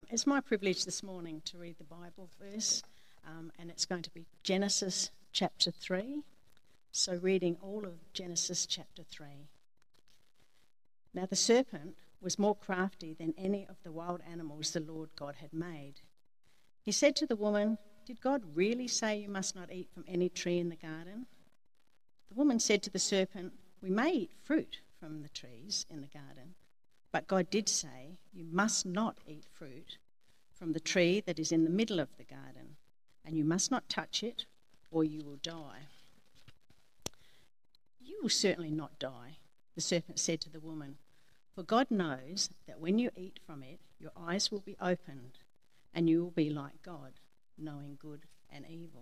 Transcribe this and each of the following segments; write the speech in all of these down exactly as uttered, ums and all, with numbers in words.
It's my privilege this morning to read the Bible verse, um, and it's going to be Genesis chapter three. So reading all of Genesis chapter three. Now the serpent was more crafty than any of the wild animals the Lord God had made. He said to the woman, "Did God really say you must not eat from any tree in the garden?" The woman said to the serpent, "We may eat fruit from the trees in the garden, but God did say, you must not eat fruit from the tree that is in the middle of the garden, and you must not touch it, or you will die." "You will certainly not die," the serpent said to the woman, "for God knows that when you eat from it, your eyes will be opened, and you will be like God, knowing good and evil."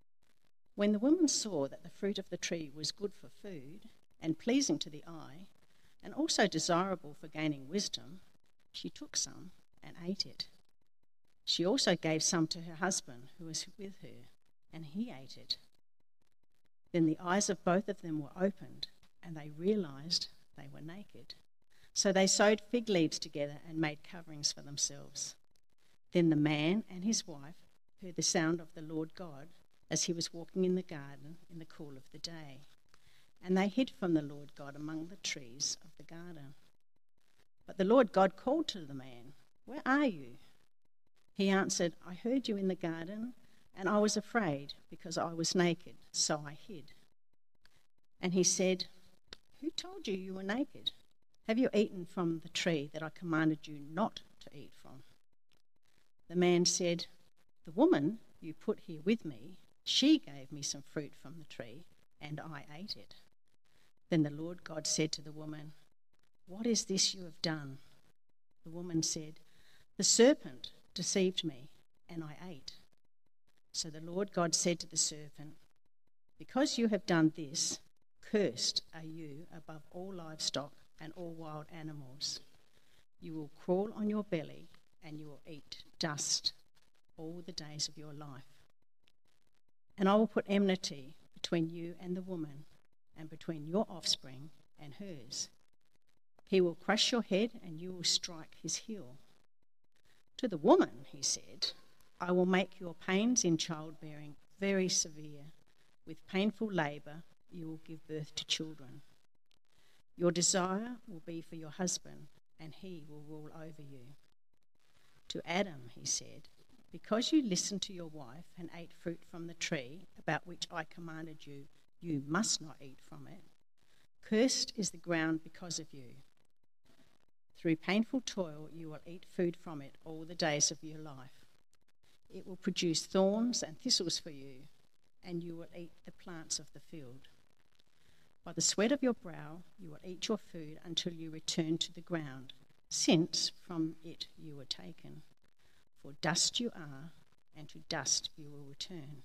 When the woman saw that the fruit of the tree was good for food and pleasing to the eye, and also desirable for gaining wisdom, she took some and ate it. She also gave some to her husband who was with her, and he ate it. Then the eyes of both of them were opened, and they realized they were naked. So they sewed fig leaves together and made coverings for themselves. Then the man and his wife heard the sound of the Lord God as he was walking in the garden in the cool of the day. And they hid from the Lord God among the trees of the garden. But the Lord God called to the man, "Where are you?" He answered, "I heard you in the garden, and I was afraid because I was naked, so I hid." And he said, "Who told you you were naked? Have you eaten from the tree that I commanded you not to eat from?" The man said, "The woman you put here with me, she gave me some fruit from the tree, and I ate it." Then the Lord God said to the woman, "What is this you have done?" The woman said, "The serpent deceived me, and I ate." So the Lord God said to the serpent, "Because you have done this, cursed are you above all livestock and all wild animals. You will crawl on your belly, and you will eat dust all the days of your life. And I will put enmity between you and the woman, and between your offspring and hers. He will crush your head, and you will strike his heel." To the woman, he said, "I will make your pains in childbearing very severe. With painful labour you will give birth to children. Your desire will be for your husband, and he will rule over you." To Adam, he said, "Because you listened to your wife and ate fruit from the tree about which I commanded you, you must not eat from it. Cursed is the ground because of you. Through painful toil you will eat food from it all the days of your life. It will produce thorns and thistles for you, and you will eat the plants of the field. By the sweat of your brow you will eat your food until you return to the ground, since from it you were taken. For dust you are, and to dust you will return."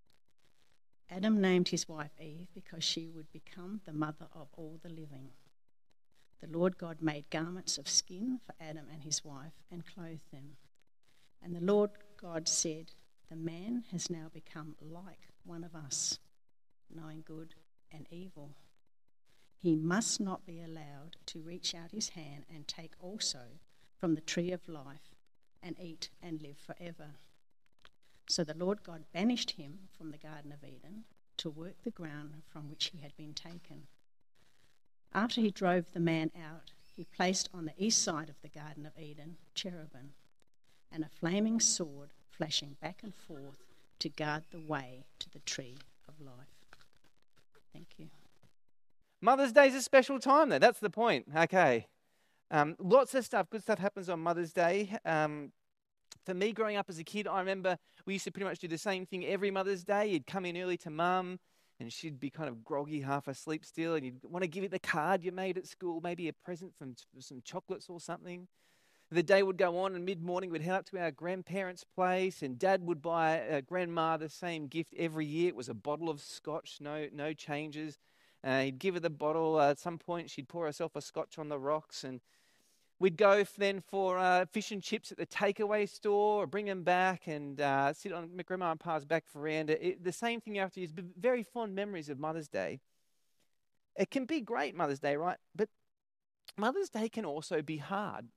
Adam named his wife Eve because she would become the mother of all the living. The Lord God made garments of skin for Adam and his wife and clothed them. And the Lord God said, "The man has now become like one of us, knowing good and evil. He must not be allowed to reach out his hand and take also from the tree of life and eat and live forever." So the Lord God banished him from the Garden of Eden to work the ground from which he had been taken. After he drove the man out, he placed on the east side of the Garden of Eden cherubim and a flaming sword flashing back and forth to guard the way to the tree of life. Thank you. Mother's Day is a special time, though. That's the point. Okay. Um, lots of stuff, good stuff happens on Mother's Day. Um, for me, growing up as a kid, I remember we used to pretty much do the same thing every Mother's Day. You'd come in early to Mum, and she'd be kind of groggy, half asleep still, and you'd want to give it the card you made at school, maybe a present from some chocolates or something. The day would go on, and mid-morning we'd head up to our grandparents' place, and Dad would buy uh, Grandma the same gift every year. It was a bottle of scotch, no no changes. Uh, he'd give her the bottle. Uh, at some point, she'd pour herself a scotch on the rocks, and we'd go then for uh, fish and chips at the takeaway store, or bring them back and uh, sit on my Grandma and Pa's back veranda. It, the same thing after years, but very fond memories of Mother's Day. It can be great, Mother's Day, right? But Mother's Day can also be hard.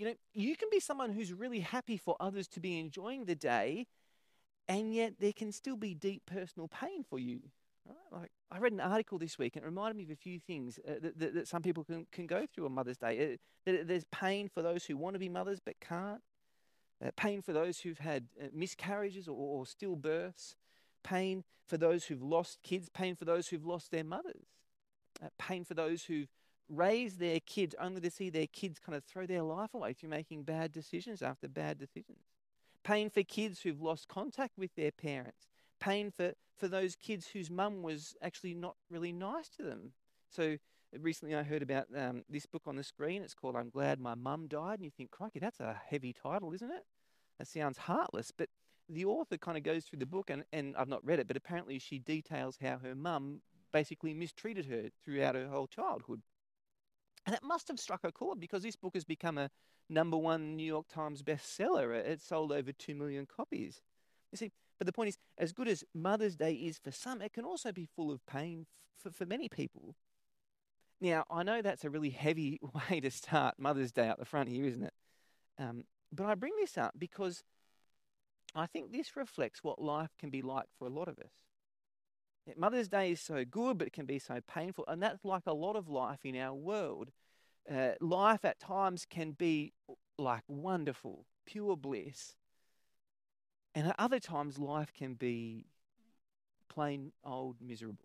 you know, you can be someone who's really happy for others to be enjoying the day, and yet there can still be deep personal pain for you. Right? Like, I read an article this week, and it reminded me of a few things uh, that, that, that some people can, can go through on Mother's Day. Uh, that there's pain for those who want to be mothers but can't. Uh, pain for those who've had uh, miscarriages or, or stillbirths. Pain for those who've lost kids. Pain for those who've lost their mothers. Uh, pain for those who've raised their kids only to see their kids kind of throw their life away through making bad decisions after bad decisions. Pain for kids who've lost contact with their parents. Pain for, for those kids whose mum was actually not really nice to them. So recently I heard about um, this book on the screen. It's called I'm Glad My Mum Died. And you think, crikey, that's a heavy title, isn't it? That sounds heartless. But the author kind of goes through the book, and, and I've not read it, but apparently she details how her mum basically mistreated her throughout her whole childhood. And that must have struck a chord, because this book has become a number one New York Times bestseller. It's sold over two million copies. You see, but the point is, as good as Mother's Day is for some, it can also be full of pain for, for many people. Now, I know that's a really heavy way to start Mother's Day up the front here, isn't it? Um, but I bring this up because I think this reflects what life can be like for a lot of us. Yeah, Mother's Day is so good, but it can be so painful. And that's like a lot of life in our world. Uh, life at times can be like wonderful, pure bliss. And at other times, life can be plain old miserable.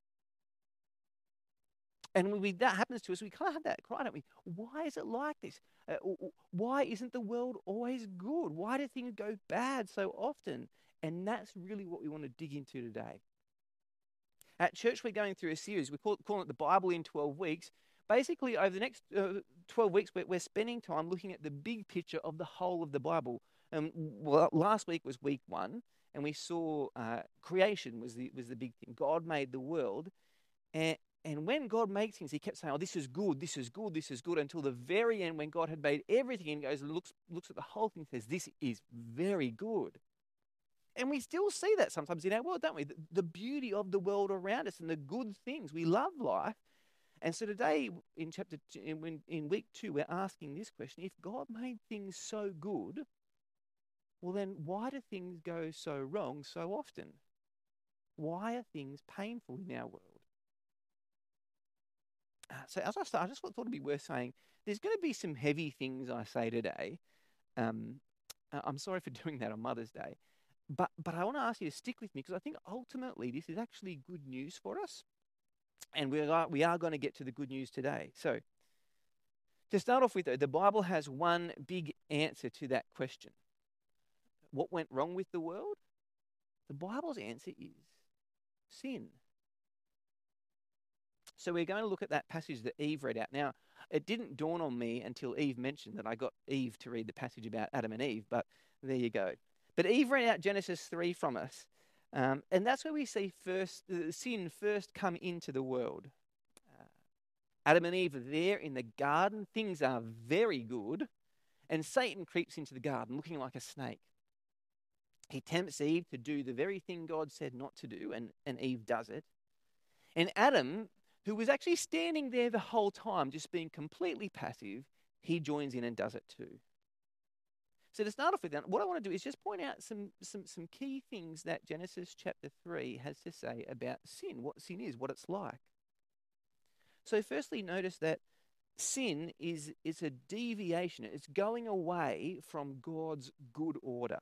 And when we, that happens to us, we kind of have that cry, don't we? Why is it like this? Uh, why isn't the world always good? Why do things go bad so often? And that's really what we want to dig into today. At church, we're going through a series. We call, call it the Bible in twelve weeks. Basically, over the next uh, twelve weeks, we're, we're spending time looking at the big picture of the whole of the Bible. Um, well, last week was week one, and we saw uh, creation was the was the big thing. God made the world, and and when God makes things, He kept saying, "Oh, this is good, this is good, this is good," until the very end, when God had made everything, and goes and looks looks at the whole thing, and says, "This is very good." And we still see that sometimes in our world, don't we? The, the beauty of the world around us and the good things. We love life. And so today, in chapter two, in, in week two, we're asking this question: if God made things so good, well then, why do things go so wrong so often? Why are things painful in our world? Uh, so as I start, I just thought it'd be worth saying, there's going to be some heavy things I say today. Um, I'm sorry for doing that on Mother's Day. But but I want to ask you to stick with me, because I think ultimately this is actually good news for us. And we are, we are going to get to the good news today. So to start off with, though, the Bible has one big answer to that question. What went wrong with the world? The Bible's answer is sin. So we're going to look at that passage that Eve read out. Now, it didn't dawn on me until Eve mentioned that I got Eve to read the passage about Adam and Eve, but there you go. But Eve read out Genesis three from us, um, and that's where we see first uh, sin first come into the world. Uh, Adam and Eve are there in the garden. Things are very good, and Satan creeps into the garden looking like a snake. He tempts Eve to do the very thing God said not to do, and, and Eve does it. And Adam, who was actually standing there the whole time, just being completely passive, he joins in and does it too. So to start off with that, what I want to do is just point out some, some, some key things that Genesis chapter three has to say about sin, what sin is, what it's like. So firstly, notice that sin is, is a deviation. It's going away from God's good order.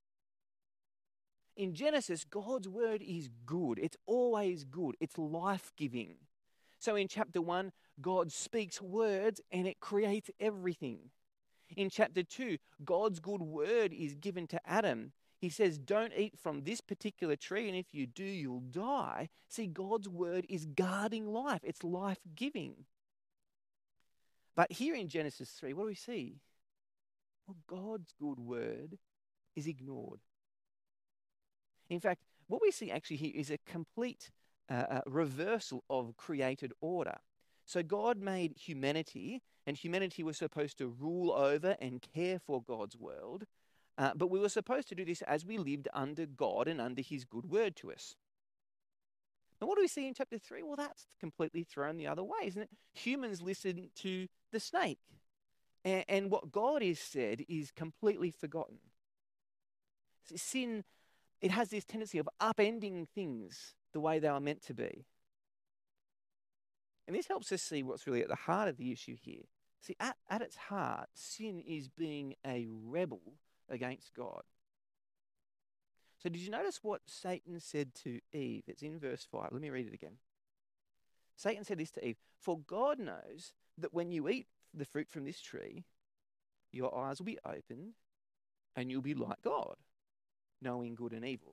In Genesis, God's word is good. It's always good. It's life-giving. So in chapter one, God speaks words and it creates everything. In chapter two, God's good word is given to Adam. He says, don't eat from this particular tree, and if you do, you'll die. See, God's word is guarding life. It's life-giving. But here in Genesis three, what do we see? Well, God's good word is ignored. In fact, what we see actually here is a complete uh, uh, reversal of created order. So God made humanity, and humanity was supposed to rule over and care for God's world, uh, but we were supposed to do this as we lived under God and under his good word to us. And what do we see in chapter three? Well, that's completely thrown the other way, isn't it? Humans listened to the snake. And, and what God has said is completely forgotten. Sin, it has this tendency of upending things the way they are meant to be. And this helps us see what's really at the heart of the issue here. See, at, at its heart, sin is being a rebel against God. So did you notice what Satan said to Eve? It's in verse five. Let me read it again. Satan said this to Eve, "For God knows that when you eat the fruit from this tree, your eyes will be opened and you'll be like God, knowing good and evil."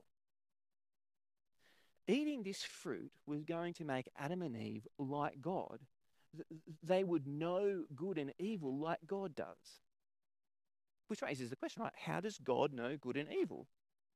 Eating this fruit was going to make Adam and Eve like God. They would know good and evil like God does. Which raises the question, right? How does God know good and evil?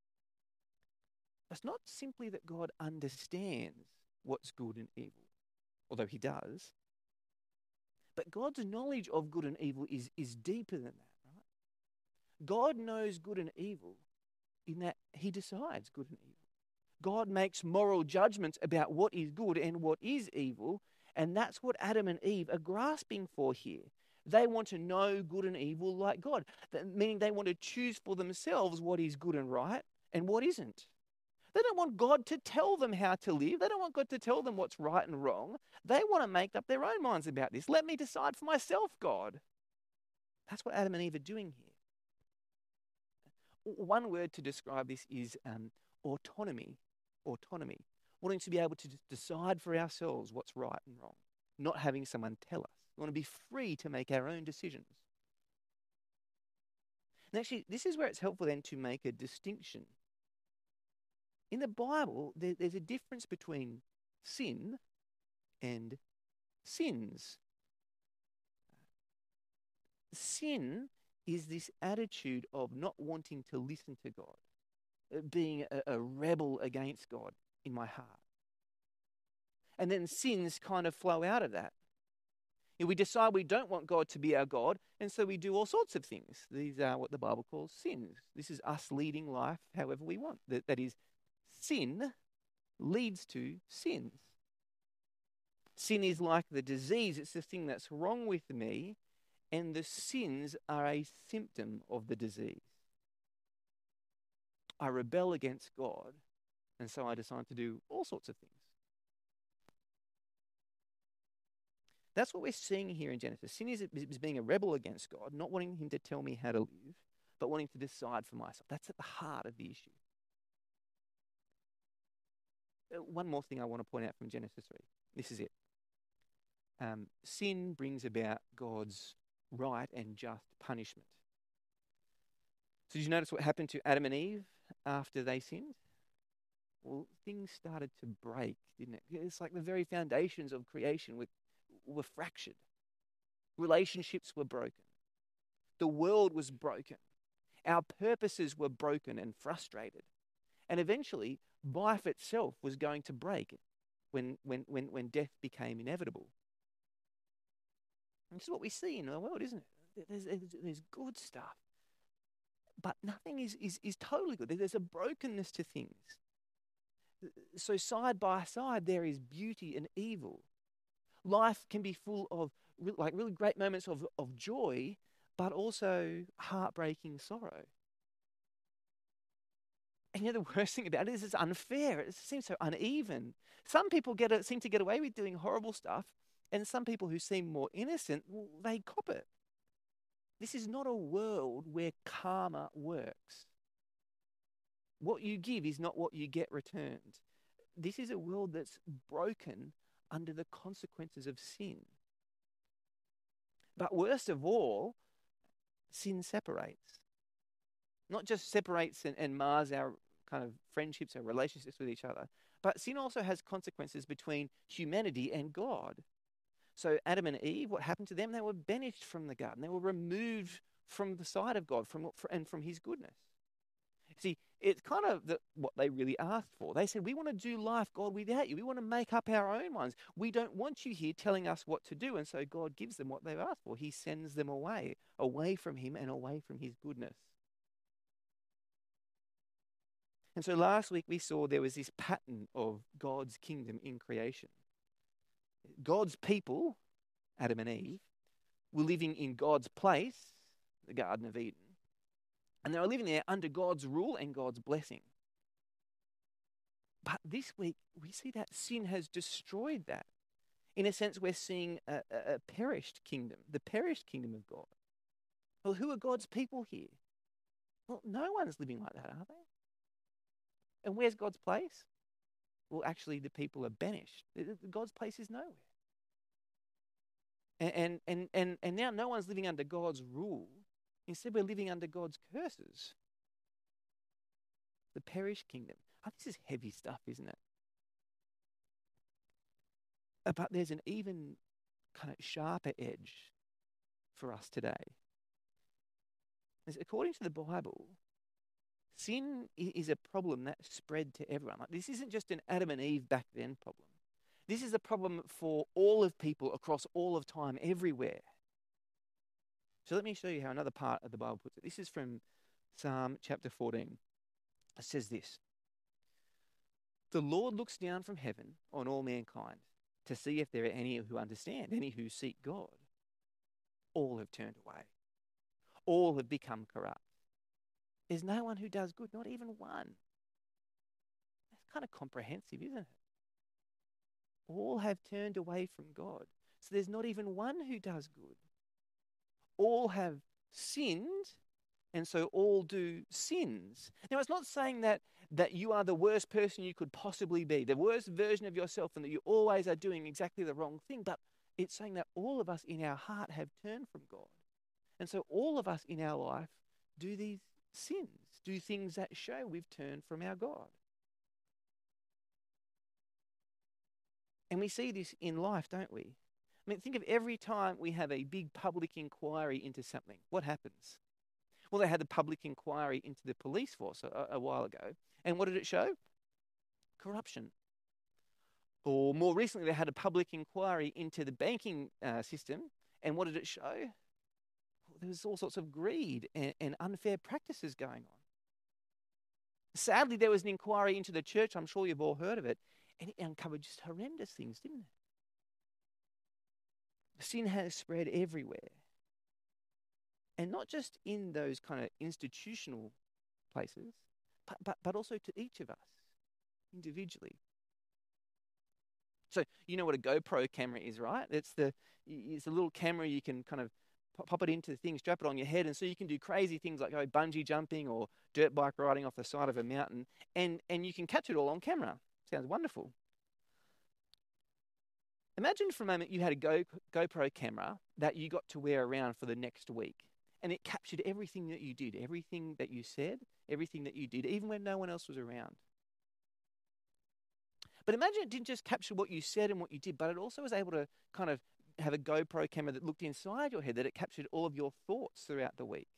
It's not simply that God understands what's good and evil, although he does. But God's knowledge of good and evil is, is deeper than that, right? God knows good and evil in that he decides good and evil. God makes moral judgments about what is good and what is evil, and that's what Adam and Eve are grasping for here. They want to know good and evil like God, meaning they want to choose for themselves what is good and right and what isn't. They don't want God to tell them how to live. They don't want God to tell them what's right and wrong. They want to make up their own minds about this. Let me decide for myself, God. That's what Adam and Eve are doing here. One word to describe this is um, autonomy. Autonomy. Wanting to be able to decide for ourselves what's right and wrong. Not having someone tell us. We want to be free to make our own decisions. And actually, this is where it's helpful then to make a distinction. In the Bible, there, there's a difference between sin and sins. Sin is this attitude of not wanting to listen to God, being a, a rebel against God in my heart. And then sins kind of flow out of that. You know, we decide we don't want God to be our God, and so we do all sorts of things. These are what the Bible calls sins. This is us leading life however we want. That, that is, sin leads to sins. Sin is like the disease. It's the thing that's wrong with me, and the sins are a symptom of the disease. I rebel against God, and so I decide to do all sorts of things. That's what we're seeing here in Genesis. Sin is, is being a rebel against God, not wanting him to tell me how to live, but wanting to decide for myself. That's at the heart of the issue. Uh, one more thing I want to point out from Genesis three. This is it. Um, sin brings about God's right and just punishment. So did you notice what happened to Adam and Eve after they sinned? Well, things started to break, didn't it? It's like the very foundations of creation were, were fractured. Relationships were broken. The world was broken. Our purposes were broken and frustrated. And eventually, life itself was going to break when, when, when, when death became inevitable. And this is what we see in our world, isn't it? There's, there's, there's good stuff. But nothing is, is, is totally good. There's a brokenness to things. So side by side, there is beauty and evil. Life can be full of re- like really great moments of, of joy, but also heartbreaking sorrow. And you know, the worst thing about it is it's unfair. It seems so uneven. Some people get a, seem to get away with doing horrible stuff, and some people who seem more innocent, well, they cop it. This is not a world where karma works. What you give is not what you get returned. This is a world that's broken under the consequences of sin. But worst of all, sin separates. Not just separates and, and mars our kind of friendships and relationships with each other, but sin also has consequences between humanity and God. So Adam and Eve, what happened to them? They were banished from the garden. They were removed from the sight of God from, and from his goodness. See, it's kind of the, what they really asked for. They said, we want to do life, God, without you. We want to make up our own minds. We don't want you here telling us what to do. And so God gives them what they've asked for. He sends them away, away from him and away from his goodness. And so last week we saw there was this pattern of God's kingdom in creation. God's people, Adam and Eve, were living in God's place, the Garden of Eden, and they were living there under God's rule and God's blessing. But this week, we see that sin has destroyed that. In a sense, we're seeing a, a, a perished kingdom, the perished kingdom of God. Well, who are God's people here? Well, no one's living like that, are they? And where's God's place? Well, actually, the people are banished. God's place is nowhere. And, and, and, and, and now no one's living under God's rule. Instead, we're living under God's curses. The perished kingdom. Oh, this is heavy stuff, isn't it? But there's an even kind of sharper edge for us today. As according to the Bible, sin is a problem that spread to everyone. Like, this isn't just an Adam and Eve back then problem. This is a problem for all of people across all of time, everywhere. So let me show you how another part of the Bible puts it. This is from Psalm chapter fourteen. It says this: "The Lord looks down from heaven on all mankind to see if there are any who understand, any who seek God. All have turned away. All have become corrupt. There's no one who does good, not even one." That's kind of comprehensive, isn't it? All have turned away from God. So there's not even one who does good. All have sinned, and so all do sins. Now, it's not saying that, that you are the worst person you could possibly be, the worst version of yourself, and that you always are doing exactly the wrong thing, but it's saying that all of us in our heart have turned from God. And so all of us in our life do these sins, do things that show we've turned from our God. And we see this in life, don't we? I mean, think of every time we have a big public inquiry into something. What happens? Well, they had a public inquiry into the police force a, a while ago. And what did it show? Corruption. Or more recently, they had a public inquiry into the banking uh, system. And what did it show? Well, there was all sorts of greed and, and unfair practices going on. Sadly, there was an inquiry into the church. I'm sure you've all heard of it. And it uncovered just horrendous things, didn't it? Sin has spread everywhere. And not just in those kind of institutional places, but, but, but also to each of us individually. So you know what a GoPro camera is, right? It's the it's a little camera you can kind of pop it into the thing, strap it on your head, and so you can do crazy things like go bungee jumping or dirt bike riding off the side of a mountain, and, and you can catch it all on camera. Sounds wonderful. Imagine for a moment you had a Go, GoPro camera that you got to wear around for the next week, and it captured everything that you did, everything that you said, everything that you did, even when no one else was around. But imagine it didn't just capture what you said and what you did, but it also was able to kind of have a GoPro camera that looked inside your head, that it captured all of your thoughts throughout the week.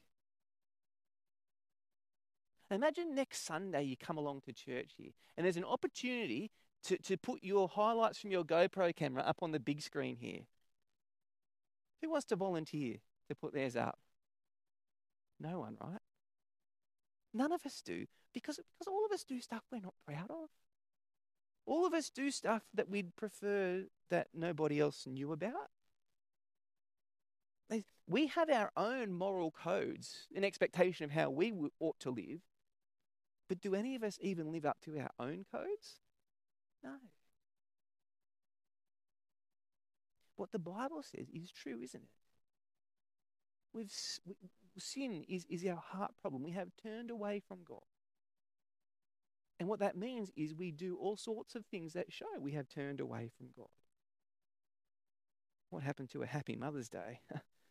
Imagine next Sunday you come along to church here, and there's an opportunity to, to put your highlights from your GoPro camera up on the big screen here. Who wants to volunteer to put theirs up? No one, right? None of us do, because, because all of us do stuff we're not proud of. All of us do stuff that we'd prefer that nobody else knew about. We have our own moral codes, an expectation of how we ought to live, but do any of us even live up to our own codes? No. What the Bible says is true, isn't it? We've, we, sin is, is our heart problem. We have turned away from God. And what that means is we do all sorts of things that show we have turned away from God. What happened to a happy Mother's Day?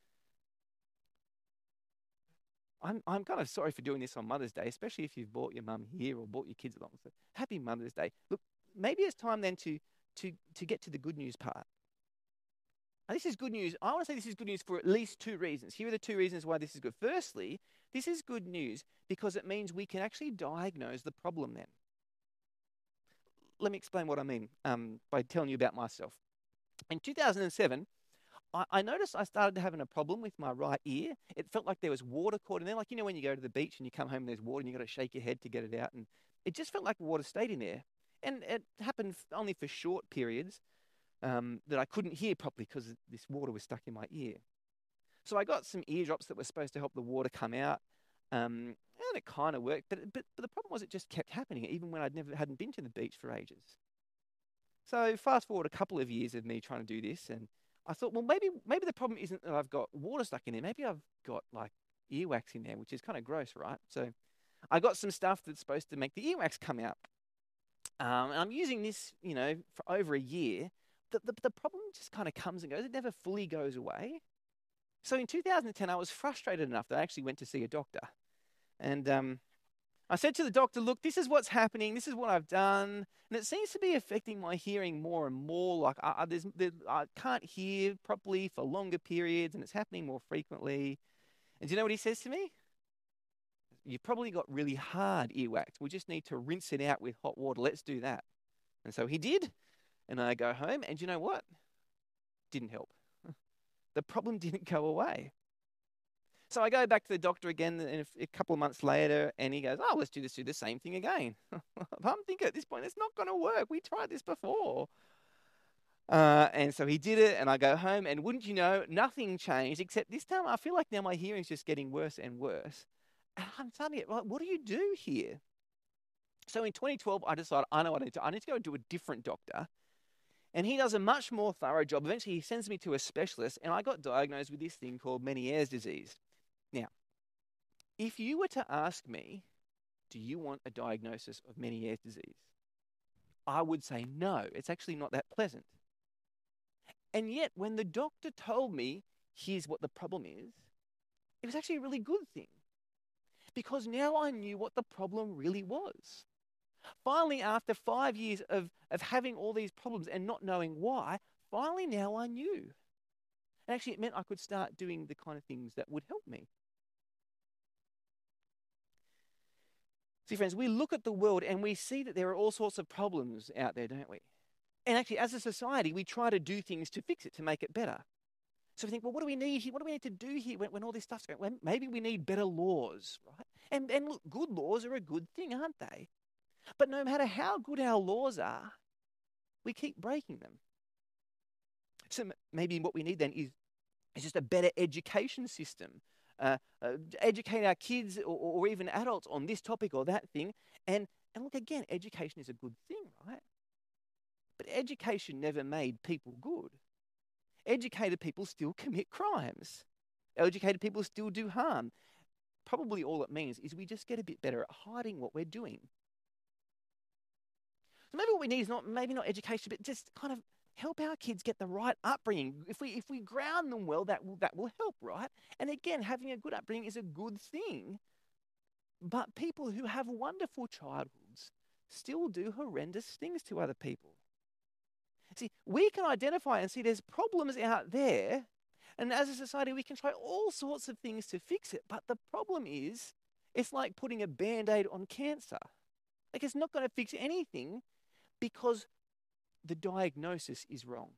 I'm I'm kind of sorry for doing this on Mother's Day, especially if you've brought your mum here or brought your kids along. So happy Mother's Day. Look, maybe it's time then to to to get to the good news part. And this is good news. I want to say this is good news for at least two reasons. Here are the two reasons why this is good. Firstly, this is good news because it means we can actually diagnose the problem then. Let me explain what I mean um, by telling you about myself. In two thousand seven, I, I noticed I started having a problem with my right ear. It felt like there was water caught in there. Like, you know, when you go to the beach and you come home and there's water and you've got to shake your head to get it out. And it just felt like water stayed in there. And it happened only for short periods um, that I couldn't hear properly because this water was stuck in my ear. So I got some eardrops that were supposed to help the water come out, um, and it kind of worked. But, but but the problem was it just kept happening, even when I'd never hadn't been to the beach for ages. So fast forward a couple of years of me trying to do this, and I thought, well, maybe maybe the problem isn't that I've got water stuck in there. Maybe I've got like earwax in there, which is kind of gross, right? So I got some stuff that's supposed to make the earwax come out. Um, and I'm using this, you know, for over a year. The, the, the problem just kind of comes and goes. It never fully goes away. So in two thousand ten, I was frustrated enough that I actually went to see a doctor. And um, I said to the doctor, look, this is what's happening. This is what I've done. And it seems to be affecting my hearing more and more. Like I, I, there's, there, I can't hear properly for longer periods, and it's happening more frequently. And do you know what he says to me? You've probably got really hard earwax. We just need to rinse it out with hot water. Let's do that. And so he did. And I go home, and do you know what? Didn't help. The problem didn't go away. So I go back to the doctor again a, a couple of months later, and he goes, oh, let's do this, do the same thing again. I'm thinking at this point, it's not going to work. We tried this before. Uh, and so he did it, and I go home, and wouldn't you know, nothing changed, except this time I feel like now my hearing's just getting worse and worse. And I'm starting to get, well, what do you do here? So in twenty twelve, I decided, I know what I need to do. I need to go to a different doctor. And he does a much more thorough job. Eventually, he sends me to a specialist, and I got diagnosed with this thing called Meniere's disease. Now, if you were to ask me, do you want a diagnosis of Meniere's disease? I would say no. It's actually not that pleasant. And yet, when the doctor told me, here's what the problem is, it was actually a really good thing. Because now I knew what the problem really was. Finally, after five years of, of having all these problems and not knowing why, finally now I knew. And actually it meant I could start doing the kind of things that would help me. See, friends, we look at the world and we see that there are all sorts of problems out there, don't we? And actually, as a society, we try to do things to fix it, to make it better. So we think, well, what do we need here? What do we need to do here when, when all this stuff's going on? Well, maybe we need better laws, right? And, and look, good laws are a good thing, aren't they? But no matter how good our laws are, we keep breaking them. So maybe what we need then is, is just a better education system. Uh, uh, educate our kids or, or even adults on this topic or that thing. And, and look, again, education is a good thing, right? But education never made people good. Educated people still commit crimes. Educated people still do harm. Probably all it means is we just get a bit better at hiding what we're doing. So maybe what we need is not maybe not education, but just kind of help our kids get the right upbringing. If we if we ground them well, that will that will help, right? And again, having a good upbringing is a good thing. But people who have wonderful childhoods still do horrendous things to other people. See, we can identify and see there's problems out there, and as a society we can try all sorts of things to fix it. But the problem is, it's like putting a Band-Aid on cancer. Like it's not going to fix anything, because the diagnosis is wrong.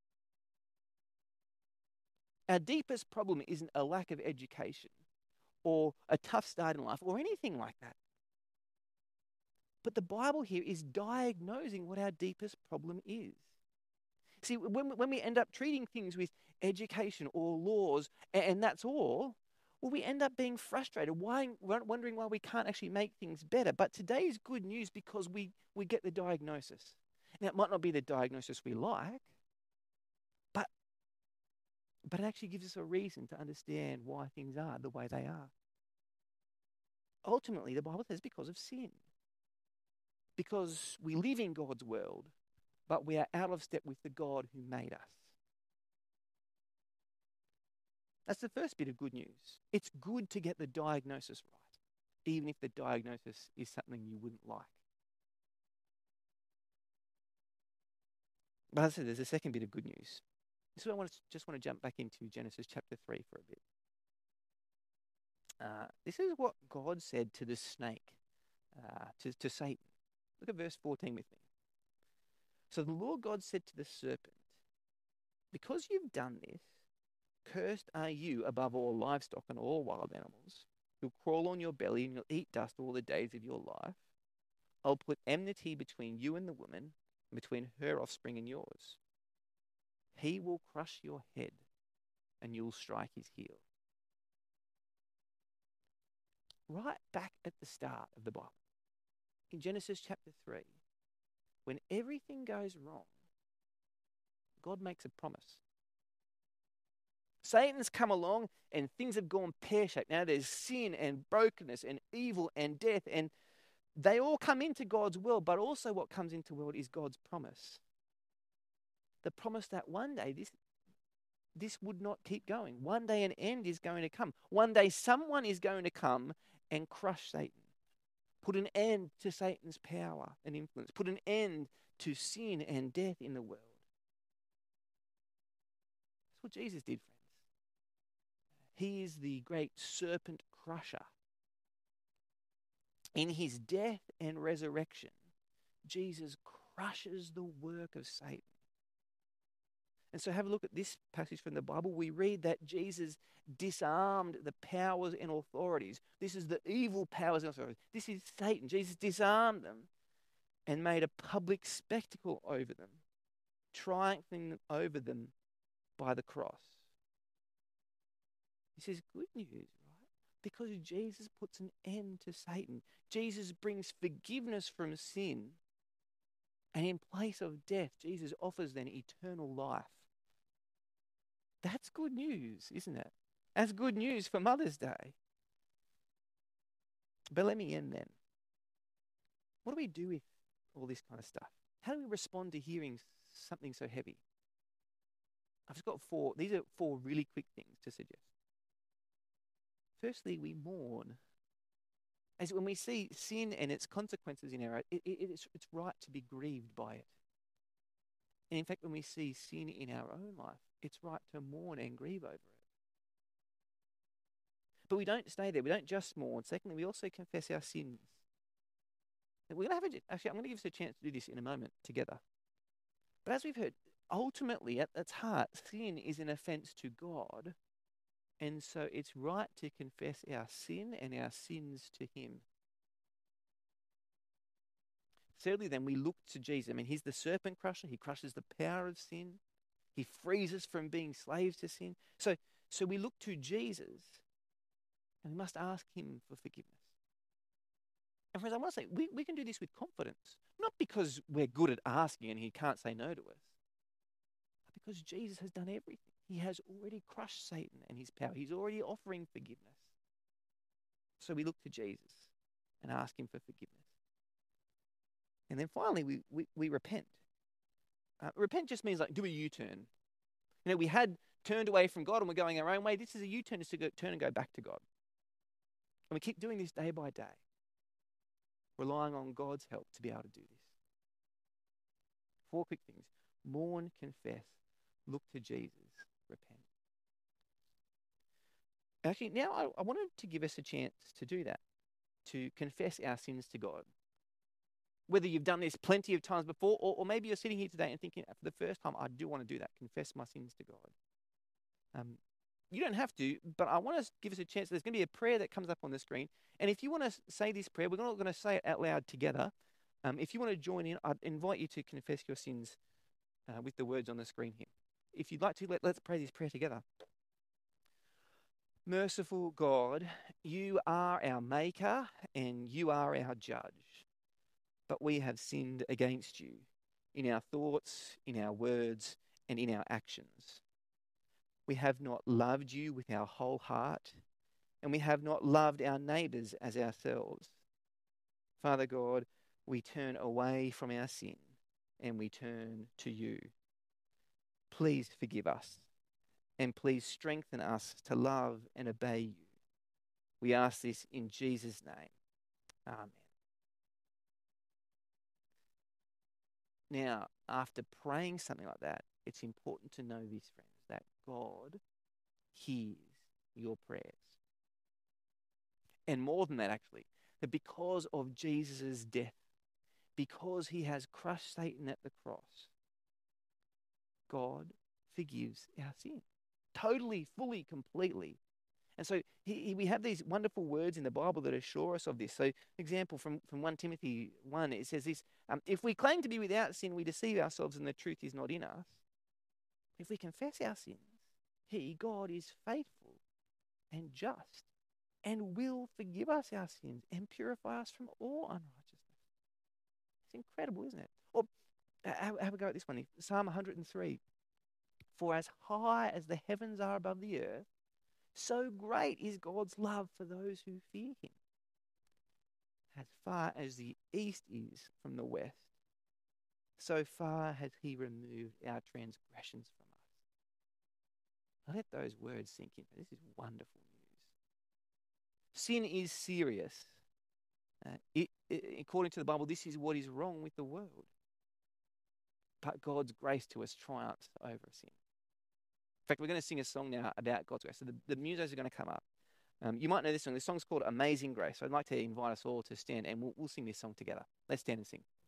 Our deepest problem isn't a lack of education or a tough start in life or anything like that. But the Bible here is diagnosing what our deepest problem is. See, when, when we end up treating things with education or laws, and, and that's all, well, we end up being frustrated, why, wondering why we can't actually make things better. But today is good news because we, we get the diagnosis. Now, it might not be the diagnosis we like, but, but it actually gives us a reason to understand why things are the way they are. Ultimately, the Bible says because of sin. Because we live in God's world, but we are out of step with the God who made us. That's the first bit of good news. It's good to get the diagnosis right, even if the diagnosis is something you wouldn't like. But as I said, there's a second bit of good news. This is what I want to, just want to jump back into Genesis chapter three for a bit. Uh, this is what God said to the snake, uh, to, to Satan. Look at verse fourteen with me. So the Lord God said to the serpent, because you've done this, cursed are you above all livestock and all wild animals. You'll crawl on your belly and you'll eat dust all the days of your life. I'll put enmity between you and the woman, and between her offspring and yours. He will crush your head, and you'll strike his heel. Right back at the start of the Bible, in Genesis chapter three, when everything goes wrong, God makes a promise. Satan's come along and things have gone pear-shaped. Now there's sin and brokenness and evil and death, and they all come into God's world, but also what comes into the world is God's promise. The promise that one day this, this would not keep going. One day an end is going to come. One day someone is going to come and crush Satan. Put an end to Satan's power and influence. Put an end to sin and death in the world. That's what Jesus did, friends. He is the great serpent crusher. In his death and resurrection, Jesus crushes the work of Satan. And so have a look at this passage from the Bible. We read that Jesus disarmed the powers and authorities. This is the evil powers and authorities. This is Satan. Jesus disarmed them and made a public spectacle over them, triumphing over them by the cross. This is good news, right? Because Jesus puts an end to Satan. Jesus brings forgiveness from sin. And in place of death, Jesus offers then eternal life. That's good news, isn't it? That's good news for Mother's Day. But let me end then. What do we do with all this kind of stuff? How do we respond to hearing something so heavy? I've just got four. These are four really quick things to suggest. Firstly, we mourn. As when we see sin and its consequences in our life, it, it, it's, it's right to be grieved by it. And in fact, when we see sin in our own life, it's right to mourn and grieve over it. But we don't stay there. We don't just mourn. Secondly, we also confess our sins. And we're going to have a, actually, I'm going to give us a chance to do this in a moment together. But as we've heard, ultimately, at its heart, sin is an offense to God. And so it's right to confess our sin and our sins to him. Thirdly, then, we look to Jesus. I mean, he's the serpent crusher. He crushes the power of sin. He frees us from being slaves to sin. So, so we look to Jesus, and we must ask him for forgiveness. And friends, I want to say, we, we can do this with confidence. Not because we're good at asking and he can't say no to us, but because Jesus has done everything. He has already crushed Satan and his power. He's already offering forgiveness. So we look to Jesus and ask him for forgiveness. And then finally, we, we, we repent. Uh, repent just means like do a U-turn. You know, we had turned away from God and we're going our own way. This is a U-turn, just to go, turn and go back to God. And we keep doing this day by day, relying on God's help to be able to do this. Four quick things. Mourn, confess, look to Jesus, repent. Actually, now I, I wanted to give us a chance to do that, to confess our sins to God. Whether you've done this plenty of times before, or, or maybe you're sitting here today and thinking, for the first time, I do want to do that, confess my sins to God. Um, you don't have to, but I want to give us a chance. There's going to be a prayer that comes up on the screen. And if you want to say this prayer, we're not going to say it out loud together. Um, if you want to join in, I'd invite you to confess your sins uh, with the words on the screen here. If you'd like to, let, let's pray this prayer together. Merciful God, you are our maker and you are our judge. But we have sinned against you in our thoughts, in our words, and in our actions. We have not loved you with our whole heart, and we have not loved our neighbours as ourselves. Father God, we turn away from our sin and we turn to you. Please forgive us, and please strengthen us to love and obey you. We ask this in Jesus' name. Amen. Now, after praying something like that, it's important to know this, friends, that God hears your prayers. And more than that, actually, that because of Jesus' death, because he has crushed Satan at the cross, God forgives our sin. Totally, fully, completely. And so he, he, we have these wonderful words in the Bible that assure us of this. So, example from, from First Timothy one, it says this, um, if we claim to be without sin, we deceive ourselves and the truth is not in us. If we confess our sins, He, God, is faithful and just and will forgive us our sins and purify us from all unrighteousness. It's incredible, isn't it? Or uh, have, have a go at this one. Psalm one hundred three. For as high as the heavens are above the earth, so great is God's love for those who fear him. As far as the east is from the west, so far has he removed our transgressions from us. Let those words sink in. This is wonderful news. Sin is serious. Uh, it, it, according to the Bible, this is what is wrong with the world. But God's grace to us triumphs over sin. In fact, we're going to sing a song now about God's grace. So the, the musos are going to come up. Um, you might know this song. This song's called Amazing Grace. So I'd like to invite us all to stand and we'll, we'll sing this song together. Let's stand and sing.